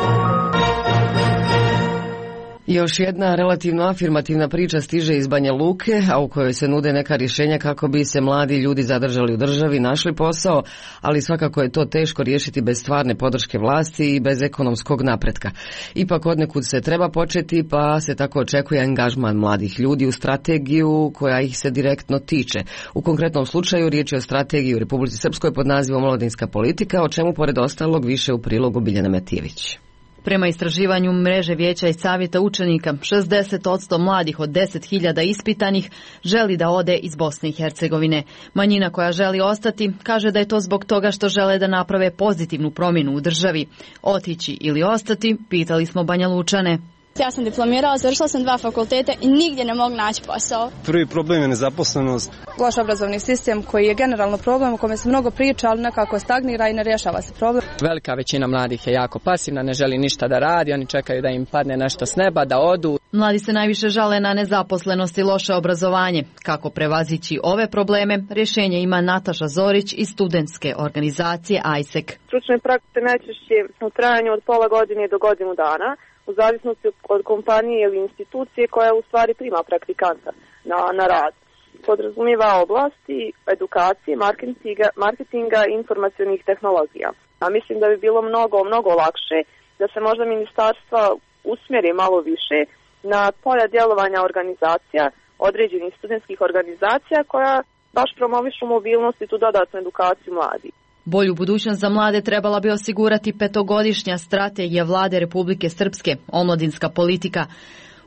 Još jedna relativno afirmativna priča stiže iz Banja Luke, a u kojoj se nude neka rješenja kako bi se mladi ljudi zadržali u državi, našli posao, ali svakako je to teško riješiti bez stvarne podrške vlasti i bez ekonomskog napretka. Ipak odnekud se treba početi, pa se tako očekuje angažman mladih ljudi u strategiju koja ih se direktno tiče. U konkretnom slučaju riječ je o strategiji u Republici Srpskoj pod nazivom Omladinska politika, o čemu pored ostalog više u prilogu Biljana Matijević. Prema istraživanju mreže vijeća i savjeta učenika, 60% mladih od 10.000 ispitanih želi da ode iz Bosne i Hercegovine. Manjina koja želi ostati kaže da je to zbog toga što žele da naprave pozitivnu promjenu u državi. Otići ili ostati, pitali smo Banja Lučane. Ja sam diplomirala, završila sam 2 fakulteta i nigdje ne mogu naći posao. Prvi problem je nezaposlenost. Loš obrazovni sistem koji je generalno problem o kome se mnogo priča, ali nekako stagnira i ne rješava se problem. Velika većina mladih je jako pasivna, ne želi ništa da radi, oni čekaju da im padne nešto s neba, da odu. Mladi se najviše žale na nezaposlenost i loše obrazovanje. Kako prevazići ove probleme, rješenje ima Nataša Zorić iz studentske organizacije AISEC. Stručne prakse najčešće u trajanju od pola godine do godinu dana, u zavisnosti od kompanije ili institucije koja u stvari prima praktikanta na rad. Podrazumijeva oblasti edukacije, marketinga i informacionih tehnologija. A mislim da bi bilo mnogo lakše da se možda ministarstva usmjeri malo više na polja djelovanja organizacija, određenih studentskih organizacija koja baš promovišu mobilnost i tu dodatnu edukaciju mladih. Bolju budućnost za mlade trebala bi osigurati 5-godišnja strategija vlade Republike Srpske, omladinska politika.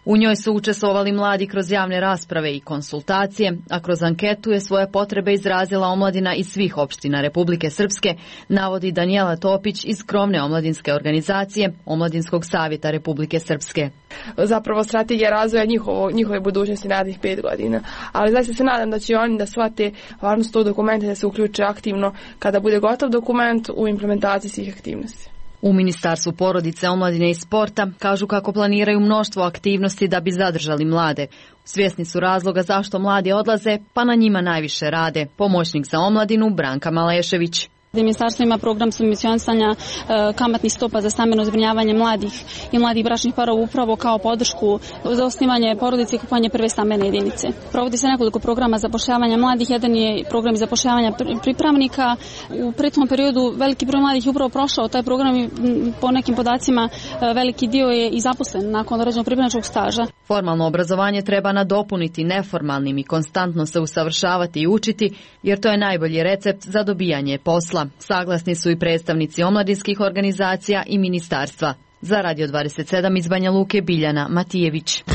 U njoj su učestvovali mladi kroz javne rasprave i konsultacije, a kroz anketu je svoje potrebe izrazila omladina iz svih opština Republike Srpske, navodi Danijela Topić iz krovne omladinske organizacije Omladinskog savjeta Republike Srpske. Zapravo strategija razvoja njihove budućnosti narednih 5 godina. Ali zaista se nadam da će oni da shvate važnost tog dokumenta, da se uključe aktivno kada bude gotov dokument u implementaciji svih aktivnosti. U Ministarstvu porodice, omladine i sporta kažu kako planiraju mnoštvo aktivnosti da bi zadržali mlade. Svjesni su razloga zašto mladi odlaze, pa na njima najviše rade. Pomoćnik za omladinu Branka Malešević. Ministarstvo ima program subvencionisanja kamatnih stopa za stambeno zbrinjavanje mladih i mladih bračnih parova upravo kao podršku za osnivanje porodice i kupovanje prve stambene jedinice. Provodi se nekoliko programa zapošljavanja mladih, jedan je program zapošljavanja pripravnika. U prethodnom periodu veliki broj mladih je upravo prošao taj program i po nekim podacima veliki dio je i zaposlen nakon određenog pripravničkog staža. Formalno obrazovanje treba nadopuniti neformalnim i konstantno se usavršavati i učiti, jer to je najbolji recept za dobijanje posla. Saglasni su i predstavnici omladinskih organizacija i ministarstva. Za Radio 27 iz Banja Luke Biljana Matijević.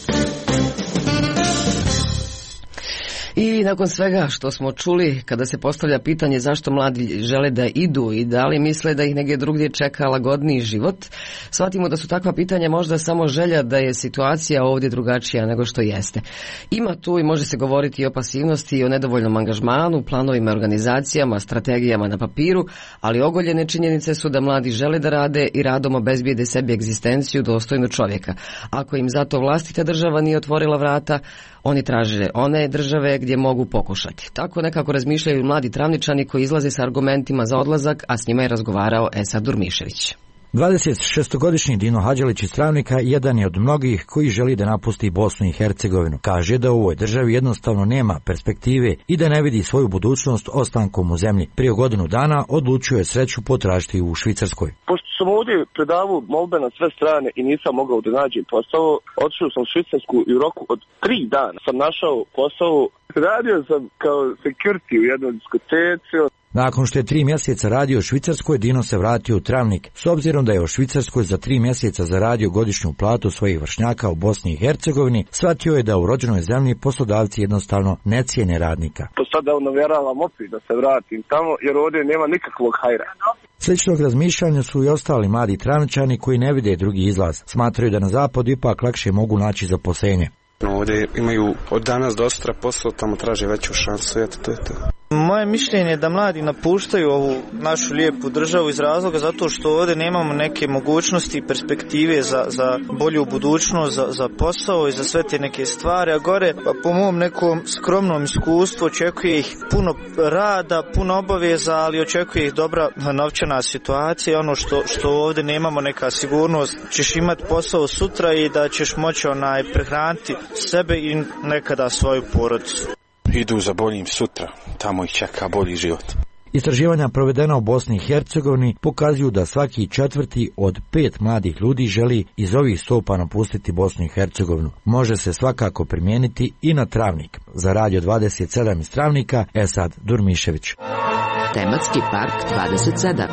I nakon svega što smo čuli, kada se postavlja pitanje zašto mladi žele da idu i da li misle da ih negdje drugdje čeka lagodniji život, shvatimo da su takva pitanja možda samo želja da je situacija ovdje drugačija nego što jeste. Ima tu i može se govoriti i o pasivnosti i o nedovoljnom angažmanu, planovima, organizacijama, strategijama na papiru, ali ogoljene činjenice su da mladi žele da rade i radom obezbijede sebi egzistenciju dostojnu čovjeka. Ako im zato vlastita država nije otvorila vrata, oni traže one države gdje mogu pokušati. Tako nekako razmišljaju mladi Travničani koji izlaze sa argumentima za odlazak, a s njima je razgovarao Esad Durmišević. 26-godišnji Dino Hadželić iz Travnika jedan je od mnogih koji želi da napusti Bosnu i Hercegovinu. Kaže da u ovoj državi jednostavno nema perspektive i da ne vidi svoju budućnost ostankom u zemlji. Prije godinu dana odlučio je sreću potražiti u Švicarskoj. Pošto sam ovdje predavao molbe na sve strane i nisam mogao da nađem posao, otišao sam u Švicarsku i u roku od 3 dana sam našao posao. Radio sam kao security u jednoj diskoteci. Nakon što je 3 mjeseca radio u Švicarskoj, Dino se vratio u Travnik. S obzirom da je u Švicarskoj za 3 mjeseca zaradio godišnju platu svojih vršnjaka u Bosni i Hercegovini, shvatio je da u rođenoj zemlji poslodavci jednostavno ne cijene radnika. To sada navjeravam opet da se vratim tamo, jer ovdje nema nikakvog hajra. Sličnog razmišljanja su i ostali mladi Travničani koji ne vide drugi izlaz. Smatraju da na zapadu ipak lakše mogu naći zaposlenje. Ovdje imaju od danas do sutra posao, tamo traže veću šansu, eto to je to. Moje mišljenje je da mladi napuštaju ovu našu lijepu državu iz razloga zato što ovdje nemamo neke mogućnosti i perspektive za bolju budućnost, za posao i za sve te neke stvari, a gore po mom nekom skromnom iskustvu očekuje ih puno rada, puno obaveza, ali očekuje ih dobra novčana situacija, ono što ovdje nemamo neka sigurnost, ćeš imati posao sutra i da ćeš moći prehraniti sebe i nekada svoju porodicu. Idu za boljim sutra, tamo ih čeka bolji život. Istraživanja provedena u Bosni i Hercegovini pokazuju da svaki 4. od 5 mladih ljudi želi iz ovih stopa napustiti Bosnu i Hercegovinu. Može se svakako primijeniti i na Travnik. Za Radio 27 iz Travnika, Esad Durmišević. Tematski park 27.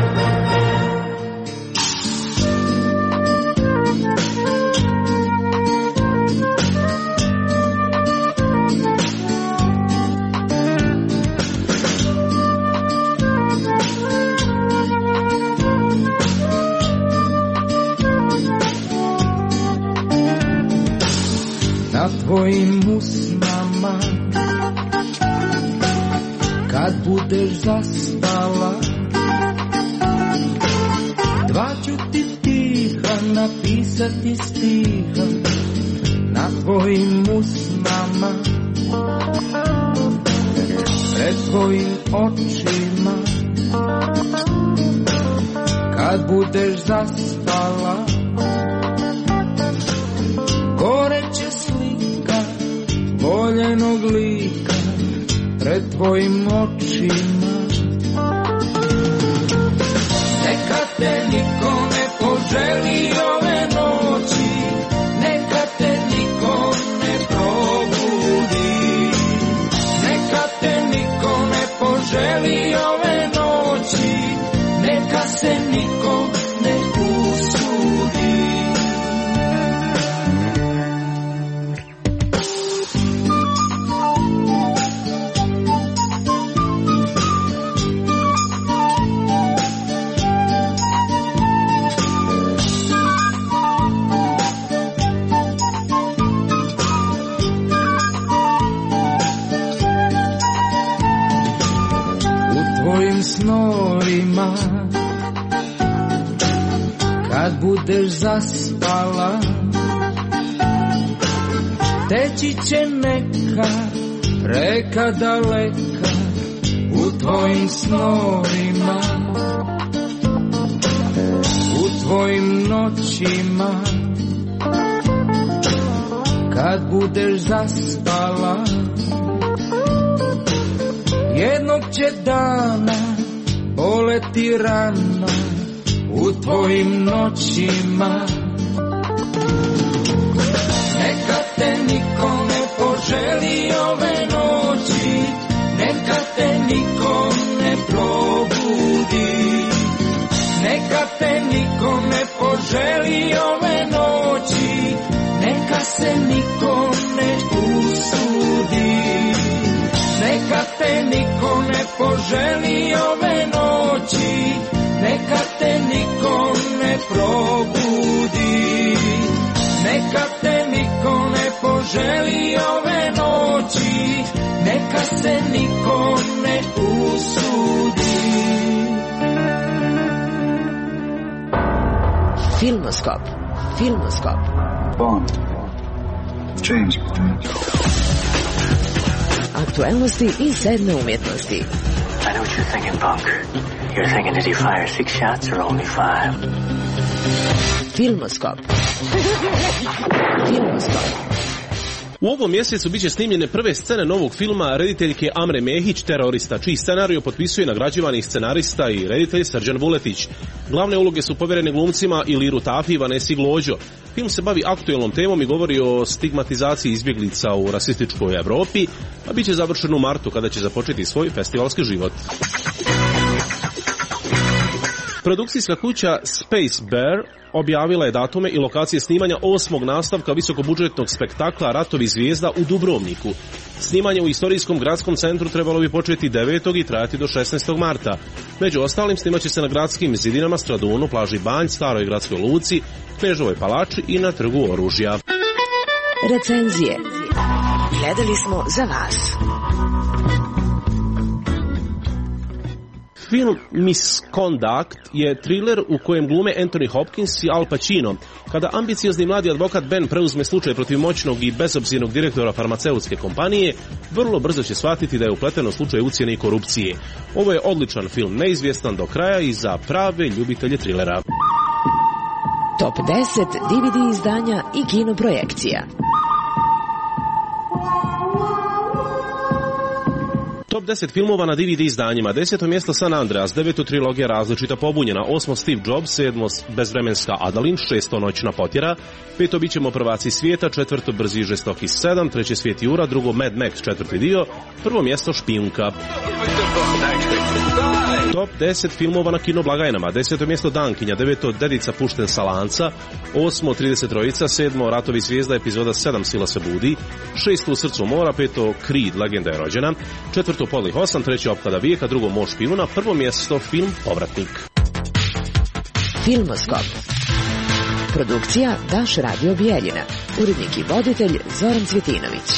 Na tvojim usnama kad budeš zaspala, dva ću ti tiha napisati stiha. Na tvojim usnama, pred tvojim očima, kad budeš zaspala, goreće slika voljenog lika pred tvojim očima. Neka te niko ne poželi ove noći, neka te niko ne probudi, neka te niko ne poželi ove noći, neka se niko ne usudi. snorima, kad budeš zaspala, teći će neka reka daleka u tvojim snovima, u tvojim noćima, kad budeš zaspala. Jednog će dana boleti rana u tvojim noćima. Neka te niko ne poželi ove noći, neka te niko ne probudi, neka te niko ne poželi ove noći, neka se niko ne usudi. Neka te niko ne poželi ove noći, neka te niko ne probudi, neka te niko ne poželi ove noći, neka se niko ne usudi. Filmoskop. Filmoskop. Bond. James Bond. Aktuelnosti i sedme umjetnosti. I know what you're thinking, Punk. You're thinking, did he fire 6 shots or only 5? Filmoskop. Filmoskop. U ovom mjesecu biće snimljene prve scene novog filma rediteljke Amre Mehić, Terorista, čiji scenariju potpisuje nagrađivani scenarista i reditelj Srđan Vuletić. Glavne uloge su povjerene glumcima Iliru Tafi i Vanesi Glođo. Film se bavi aktuelnom temom i govori o stigmatizaciji izbjeglica u rasističkoj Evropi, a bit će završen u martu kada će započeti svoj festivalski život. Produkcijska kuća Space Bear objavila je datume i lokacije snimanja 8. nastavka visokobudžetnog spektakla Ratovi zvijezda u Dubrovniku. Snimanje u istorijskom gradskom centru trebalo bi početi 9. i trajati do 16. marta. Među ostalim snimaće se na gradskim zidinama, Stradunu, plaži Banj, Staroj gradskoj luci, Knežovoj palači i na Trgu oružja. Recenzije. Gledali smo za vas. Film Misconduct je thriller u kojem glume Anthony Hopkins i Al Pacino. Kada ambiciozni mladi advokat Ben preuzme slučaj protiv moćnog i bezobzirnog direktora farmaceutske kompanije, vrlo brzo će shvatiti da je upleten u slučaj ucjene i korupcije. Ovo je odličan film, neizvjestan do kraja i za prave ljubitelje trilera. Top 10 DVD izdanja i kinoprojekcija. Top 10 filmova na DVD izdanjima. 10. mjesto San Andreas, 9. trilogija Različita pobunjena, 8. Steve Jobs, 7. Bezvremenska Adalin, 6. Noćna potjera, 5. Bićemo prvaci svijeta, 4. Brzi i žestoki 7, 3. Svijet Jura, 2. Mad Max, 4. dio, 1. mjesto Špijunka. Top 10 filmova na kinoblagajnama. 10. mjesto Dankinja, 9. Dedica pušten sa lanca, 8. 33, 7. Ratovi zvijezda, epizoda 7 Sila se budi, 6. U srcu mora, 5. Creed, legenda je rođena, 4. Polih 8, 3. Opklada vijeka, 2. Mož špijuna, 1. mjesto film Povratnik. Filmoskop. Produkcija Daš Radio Bijeljina. Urednik i voditelj Zoran Cvjetinović.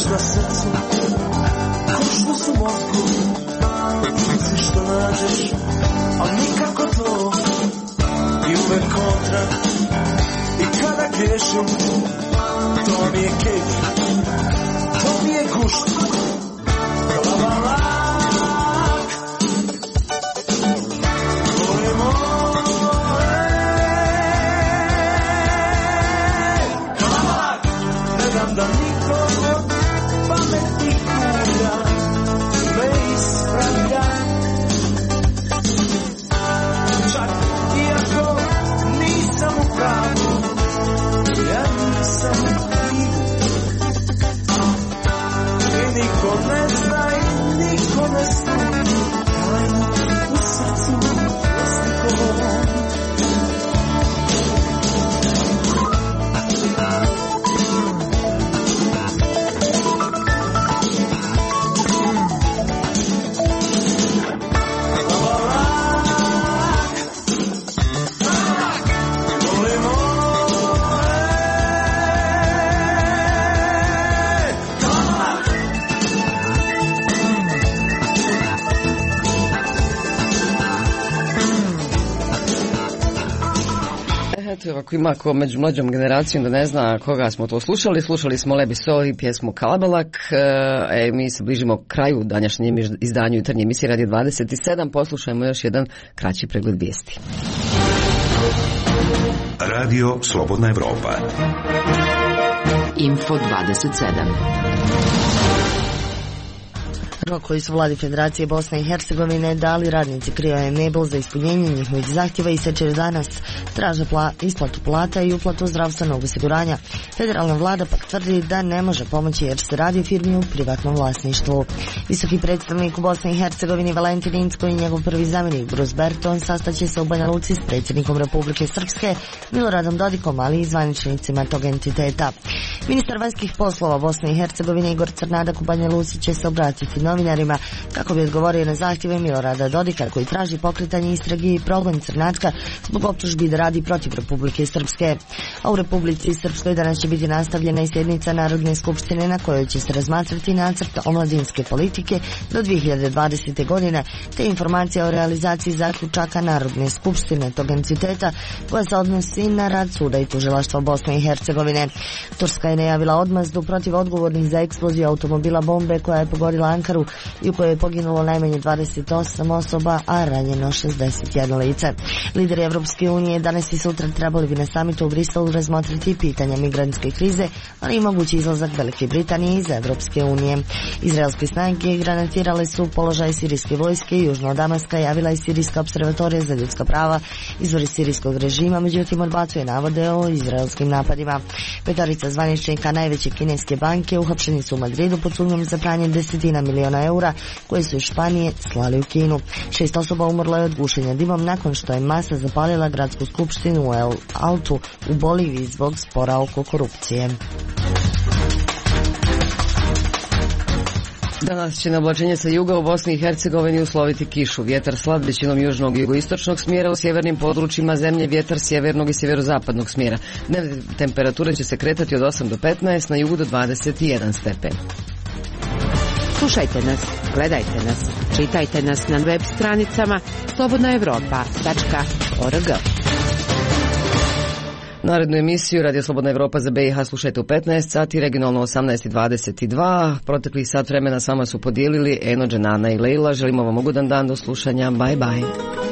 na srcu, ko što su mozgu, ulici što nađeš, ali nikako to, i uvek kontra, i kada grešim, to mi je kejf, to mi je gušt, glavalak, moje moje, glavalak, ne dam da nikom od pameti kuda me ispravlja, čak iako nisam u pravu, ja nisam kriv. I niko ne zna i niko ne studi, tajno u srcu plastikom. Ako ima ko među mlađom generacijom da ne zna koga smo to slušali smo Lebi So i pjesmu Kalabalak. Mi se bližimo kraju današnjem izdanju jutarnje emisije Radio 27. Poslušajmo još jedan kraći pregled vijesti. Radio Slobodna Evropa. Info 27. Rok koji su vladi Federacije Bosne i Hercegovine dali radnici Krio Mebel za ispunjenje njihovih zahtjeva ističe danas. Traže isplatu plata i uplatu zdravstvenog osiguranja. Federalna vlada pak tvrdi da ne može pomoći jer se radi o firmi u privatnom vlasništvu. Visoki predstavnik u Bosni i Hercegovini Valentin Incko i njegov prvi zamjenik Bruce Berton sastaće se u Banja Luci s predsjednikom Republike Srpske Miloradom Dodikom, ali i zvaničnicima tog entiteta. Ministar vanjskih poslova Bosne i Hercegovine Igor Crnadak u Banja Luci će se obratiti novinarima kako bi odgovorio na zahtjeve Milorada Dodika koji traži pokretanje istrage i progon Crnatka zbog optužbi da radi protiv Republike Srpske. A u Republici Srpskoj danas će biti nastavljena i sjednica Narodne skupštine na kojoj će se razmatrati nacrt omladinske politike do 2020. godine te informacija o realizaciji zaključaka Narodne skupštine tog entiteta koja se odnosi na rad suda i tužilaštva Bosne i Hercegovine. Turska je najavila odmazdu protiv odgovornih za eksploziju automobila bombe koja je pogodila Ankaru i u kojoj je poginulo najmanje 28 osoba, a ranjeno 61 lice. Lideri Evropske unije danas i sutra trebali bi na samitu u Briselu razmotriti pitanja migrantske krize, ali i mogući izlazak Velike Britanije iz Evropske unije. Izraelske snage granatirale su položaj sirijske vojske i južno od Damaska javila i Sirijska observatorija za ljudska prava. Izvori sirijskog režima međutim odbacuje navode o izraelskim napadima. Petorica zvaničnika najveće kineske banke uhapšeni su u Madridu pod sumnjom za pranje desetina miliona eura koje su iz Španije slali u Kinu. 6 osoba umrlo je od gušenja dimom nakon što je masa zapalila gradsku skupštinu u El Altu u Boliviji zbog spora oko korupcije. Danas će na oblačenje sa juga u Bosni i Hercegovini usloviti kišu. Vjetar slab većinom južnog i jugoistočnog smjera, u sjevernim područjima zemlje vjetar sjevernog i sjeverozapadnog smjera. Dnevne temperature će se kretati od 8 do 15, na jugu do 21 stepen. Slušajte nas, gledajte nas, čitajte nas na web stranicama slobodnaevropa.org. Narednu emisiju Radio Slobodna Evropa za BiH slušajte u 15 sati, regionalno 18:22. Proteklih sat vremena sama su podijelili Eno, Dženana i Lejla. Želimo vam ugodan dan, do slušanja. Bye bye.